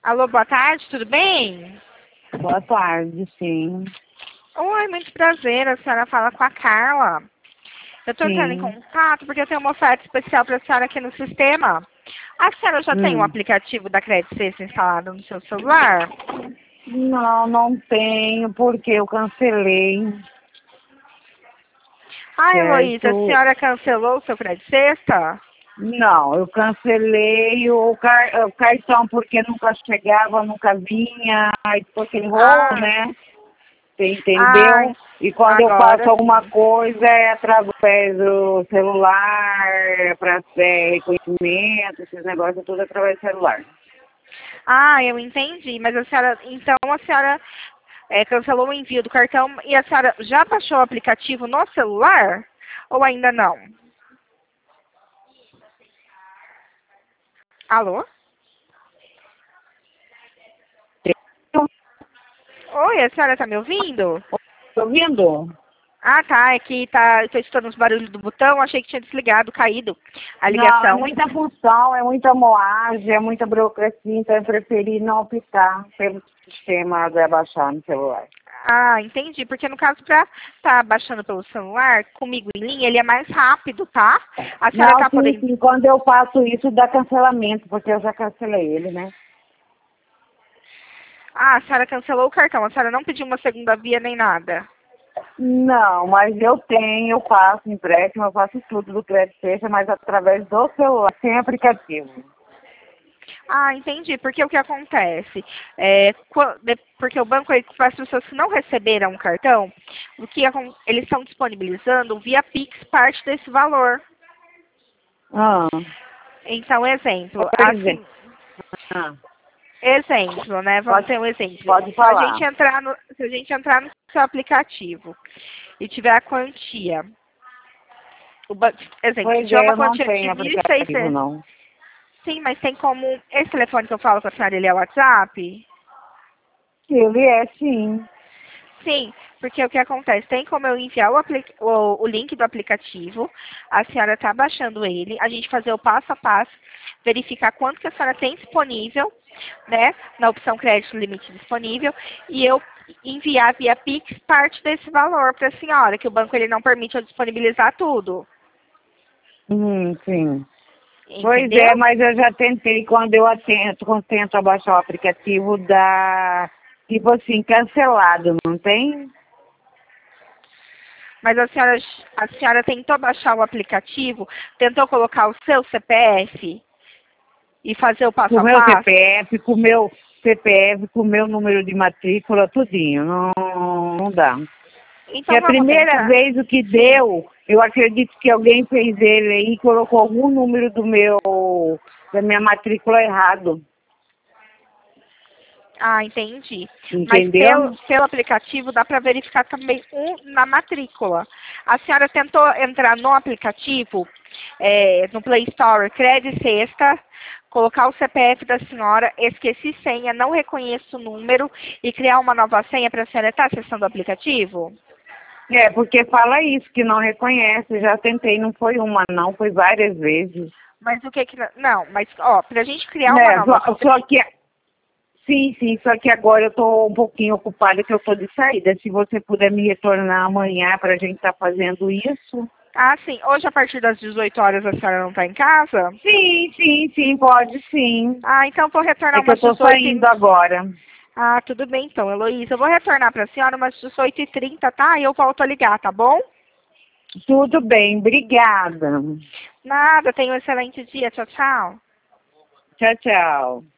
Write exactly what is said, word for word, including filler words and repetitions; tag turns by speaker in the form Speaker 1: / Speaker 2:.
Speaker 1: Alô, boa tarde, tudo bem?
Speaker 2: Boa tarde, sim.
Speaker 1: Oi, muito prazer, a senhora fala com a Carla. Eu estou entrando em
Speaker 2: Sim.
Speaker 1: contato porque eu tenho uma oferta especial para a senhora aqui no sistema. A senhora já tem um
Speaker 2: Hum.
Speaker 1: aplicativo da Credit Sexta instalado no seu celular?
Speaker 2: Não, não tenho, porque eu cancelei,
Speaker 1: Ai, Heloísa, a
Speaker 2: certo?
Speaker 1: senhora cancelou o seu Credit Sexta?
Speaker 2: Não, eu cancelei o, car o cartão porque nunca chegava, nunca vinha, aí depois que errou,
Speaker 1: Ah,
Speaker 2: né? Você entendeu?
Speaker 1: ai,
Speaker 2: E quando eu faço
Speaker 1: agora
Speaker 2: alguma
Speaker 1: sim.
Speaker 2: coisa é através do celular, para reconhecimento, esses negócios, tudo através do celular.
Speaker 1: Ah, eu entendi, mas a senhora, então a senhora é, cancelou o envio do cartão e a senhora já baixou o aplicativo no celular? Ou ainda não? Alô? Oi, a senhora tá me ouvindo?
Speaker 2: Tá ouvindo?
Speaker 1: Ah, tá, é que tá, tô escutando os barulhos do botão, achei que tinha desligado, caído a
Speaker 2: Não, é
Speaker 1: ligação.
Speaker 2: muita função, é muita moagem, é muita burocracia, então eu preferi não optar pelo sistema de abaixar no celular.
Speaker 1: Ah, entendi, porque no caso pra tá baixando pelo celular, comigo em linha, ele é mais rápido, tá? A senhora
Speaker 2: Não,
Speaker 1: tá
Speaker 2: sim,
Speaker 1: podendo...
Speaker 2: sim, quando eu faço isso dá cancelamento, porque eu já cancelei ele, né?
Speaker 1: Ah, a senhora cancelou o cartão, a senhora não pediu uma segunda via nem nada.
Speaker 2: Não, mas eu tenho, eu faço empréstimo, eu faço tudo do crédito fecha, mas através do celular, sem aplicativo.
Speaker 1: Ah, entendi. Porque o que acontece? É, qua- de- porque o banco, ele, para as pessoas que não receberam o cartão, o que acon- eles estão disponibilizando via Pix parte desse valor.
Speaker 2: Ah,
Speaker 1: Então, exemplo,
Speaker 2: pois é.
Speaker 1: assim,
Speaker 2: Ah,
Speaker 1: exemplo, né? Vamos
Speaker 2: pode,
Speaker 1: ter um exemplo.
Speaker 2: pode
Speaker 1: Se a
Speaker 2: falar.
Speaker 1: gente entrar no, se a gente entrar no seu aplicativo e tiver a quantia, o ban- exemplo, se
Speaker 2: Pois
Speaker 1: tiver
Speaker 2: é,
Speaker 1: uma
Speaker 2: eu não
Speaker 1: quantia de
Speaker 2: tenho
Speaker 1: mil e
Speaker 2: aplicativo,
Speaker 1: seiscentos,
Speaker 2: não.
Speaker 1: sim, mas tem como, esse telefone que eu falo com a senhora, ele é o WhatsApp?
Speaker 2: Ele é, sim.
Speaker 1: Sim, porque o que acontece? Tem como eu enviar o, apli- o- o link do aplicativo, a senhora está baixando ele, a gente fazer o passo a passo, verificar quanto que a senhora tem disponível, né, na opção crédito limite disponível, e eu enviar via Pix parte desse valor para a senhora, que o banco ele não permite eu disponibilizar tudo.
Speaker 2: Hum, sim. Pois é,
Speaker 1: Entendeu?
Speaker 2: mas eu já tentei, quando eu atento, quando tento abaixar o aplicativo, dá, tipo assim, cancelado, não tem?
Speaker 1: Mas a senhora, a senhora tentou baixar o aplicativo, tentou colocar o seu C P F e fazer o passo
Speaker 2: Com o
Speaker 1: a
Speaker 2: meu
Speaker 1: passo?
Speaker 2: C P F, com o meu C P F, com o meu número de matrícula, tudinho, não, não dá. E
Speaker 1: Então
Speaker 2: a
Speaker 1: vamos
Speaker 2: primeira
Speaker 1: tentar.
Speaker 2: vez o que
Speaker 1: Sim.
Speaker 2: deu, eu acredito que alguém fez ele aí e colocou algum número do meu, da minha matrícula errado,
Speaker 1: Ah, entendi. Mas
Speaker 2: entendeu?
Speaker 1: pelo, pelo aplicativo dá para verificar também um na matrícula. A senhora tentou entrar no aplicativo, é, no Play Store, Credit Sexta, colocar o C P F da senhora, esqueci senha, não reconheço o número e criar uma nova senha para a senhora estar acessando o aplicativo?
Speaker 2: É, porque fala isso, que não reconhece. Já tentei, não foi uma, não, foi várias vezes.
Speaker 1: Mas o que que... Não, mas, ó, para a gente criar uma
Speaker 2: É,
Speaker 1: nova
Speaker 2: só, só que, sim, sim, só que agora eu tô um pouquinho ocupada, que eu tô de saída. Se você puder me retornar amanhã pra gente estar fazendo isso.
Speaker 1: Ah, sim. Hoje, a partir das dezoito horas, a senhora não está em casa?
Speaker 2: Sim, sim, sim, pode sim.
Speaker 1: Ah, então vou retornar
Speaker 2: É que eu
Speaker 1: umas
Speaker 2: tô
Speaker 1: dezoito
Speaker 2: saindo
Speaker 1: e...
Speaker 2: agora.
Speaker 1: Ah, tudo bem então, Heloísa. Eu vou retornar para a senhora umas dezoito e trinta, tá? E eu volto a ligar, tá bom?
Speaker 2: Tudo bem, obrigada.
Speaker 1: Nada, tenha um excelente dia. Tchau, tchau.
Speaker 2: Tchau, tchau.